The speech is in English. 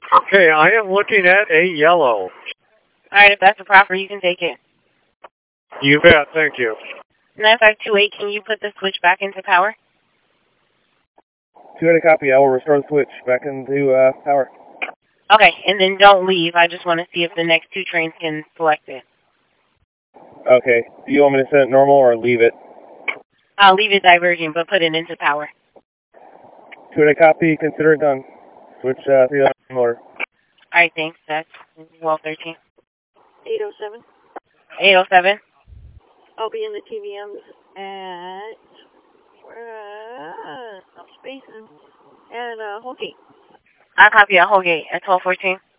Okay, I am looking at a yellow. Alright, if that's the proper, you can take it. You bet, thank you. 9528, can you put the switch back into power? 200 copy, I will restore the switch back into power. Okay, and then don't leave. I just want to see if the next two trains can select it. Okay, do you want me to set it normal or leave it? I'll leave it diverging, but put it into power. 200 copy, consider it done. Switch 3 motor. Alright, thanks. That's 1213. 807. 807. I'll be in the TVMs at Space and Holgate. I copy at Holgate at 1214.